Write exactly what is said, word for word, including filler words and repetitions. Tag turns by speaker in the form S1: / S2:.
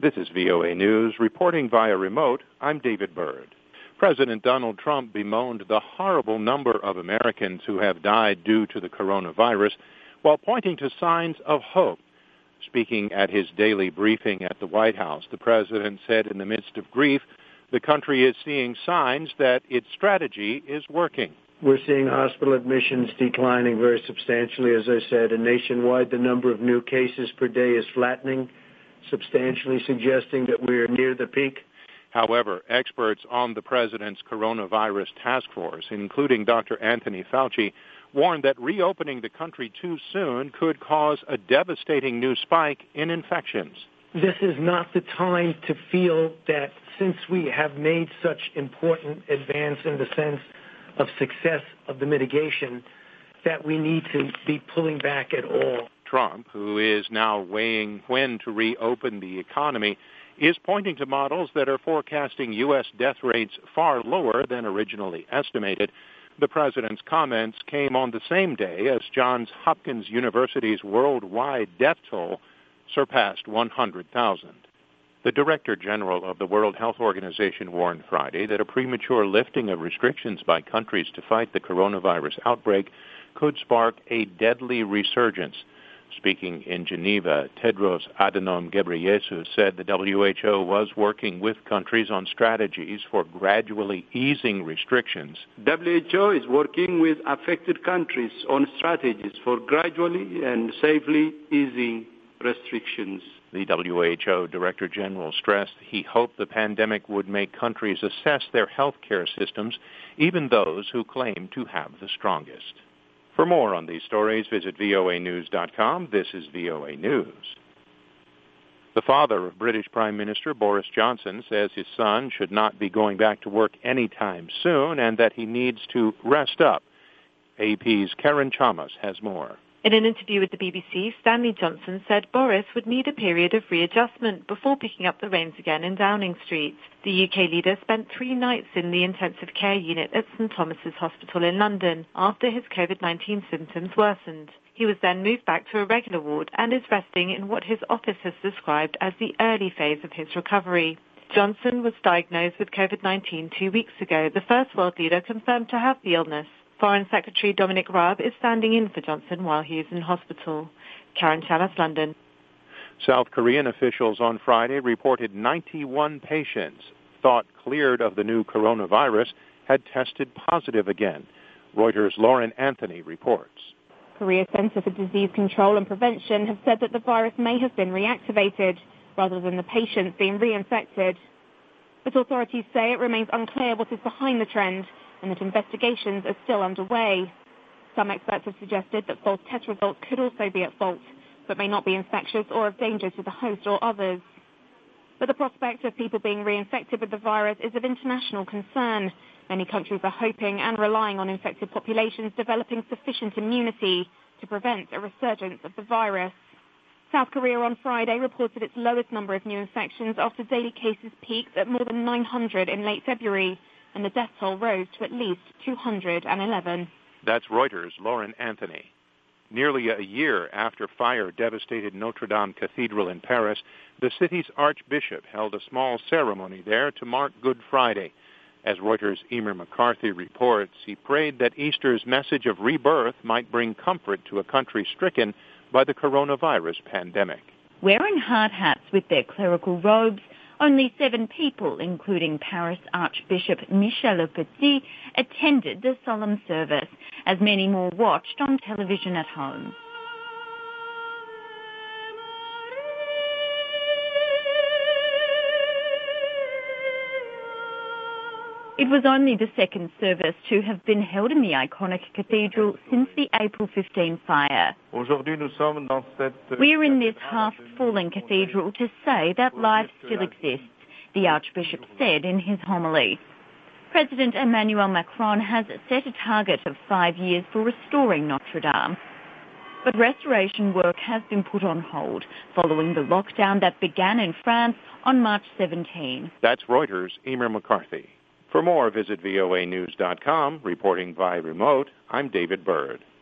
S1: This is V O A News. Reporting via remote, I'm David Byrd. President Donald Trump bemoaned the horrible number of Americans who have died due to the coronavirus while pointing to signs of hope. Speaking at his daily briefing at the White House, the president said in the midst of grief, the country is seeing signs that its strategy is working.
S2: We're seeing hospital admissions declining very substantially, as I said, and nationwide the number of new cases per day is flattening, substantially suggesting that we're near the peak.
S1: However, experts on the president's coronavirus task force, including Doctor Anthony Fauci, warned that reopening the country too soon could cause a devastating new spike in infections.
S3: This is not the time to feel that since we have made such important advance in the sense of success of the mitigation, that we need to be pulling back at all.
S1: Trump, who is now weighing when to reopen the economy, is pointing to models that are forecasting U S death rates far lower than originally estimated. The president's comments came on the same day as Johns Hopkins University's worldwide death toll surpassed one hundred thousand. The Director General of the World Health Organization warned Friday that a premature lifting of restrictions by countries to fight the coronavirus outbreak could spark a deadly resurgence. Speaking in Geneva, Tedros Adhanom Ghebreyesus said the W H O was working with countries on strategies for gradually easing restrictions.
S4: W H O is working with affected countries on strategies for gradually and safely easing restrictions.
S1: The W H O Director General stressed he hoped the pandemic would make countries assess their health care systems, even those who claim to have the strongest. For more on these stories, visit V O A news dot com. This is V O A News. The father of British Prime Minister Boris Johnson says his son should not be going back to work anytime soon and that he needs to rest up. A P's Karen Chalmers has more.
S5: In an interview with the B B C, Stanley Johnson said Boris would need a period of readjustment before picking up the reins again in Downing Street. The U K leader spent three nights in the intensive care unit at St Thomas's Hospital in London after his COVID nineteen symptoms worsened. He was then moved back to a regular ward and is resting in what his office has described as the early phase of his recovery. Johnson was diagnosed with COVID nineteen two weeks ago, the first world leader confirmed to have the illness. Foreign Secretary Dominic Raab is standing in for Johnson while he is in hospital. Karen Chalmers, London.
S1: South Korean officials on Friday reported ninety-one patients thought cleared of the new coronavirus had tested positive again. Reuters' Lauren Anthony reports.
S6: Korea Center for Disease Control and Prevention have said that the virus may have been reactivated rather than the patients being reinfected. But authorities say it remains unclear what is behind the trend and that investigations are still underway. Some experts have suggested that false test results could also be at fault, but may not be infectious or of danger to the host or others. But the prospect of people being reinfected with the virus is of international concern. Many countries are hoping and relying on infected populations developing sufficient immunity to prevent a resurgence of the virus. South Korea on Friday reported its lowest number of new infections after daily cases peaked at more than nine hundred in late February, and the death toll rose to at least two hundred eleven.
S1: That's Reuters' Lauren Anthony. Nearly a year after fire devastated Notre Dame Cathedral in Paris, the city's archbishop held a small ceremony there to mark Good Friday. As Reuters' Emer McCarthy reports, he prayed that Easter's message of rebirth might bring comfort to a country stricken by the coronavirus pandemic.
S7: Wearing hard hats with their clerical robes, only seven people, including Paris Archbishop Michel Le Petit, attended the solemn service, as many more watched on television at home. It was only the second service to have been held in the iconic cathedral since the April fifteenth fire. We are in this half-fallen cathedral to say that life still exists, the Archbishop said in his homily. President Emmanuel Macron has set a target of five years for restoring Notre Dame. But restoration work has been put on hold following the lockdown that began in France on March seventeenth.
S1: That's Reuters' Emer McCarthy. For more, visit V O A news dot com. Reporting by remote, I'm David Byrd.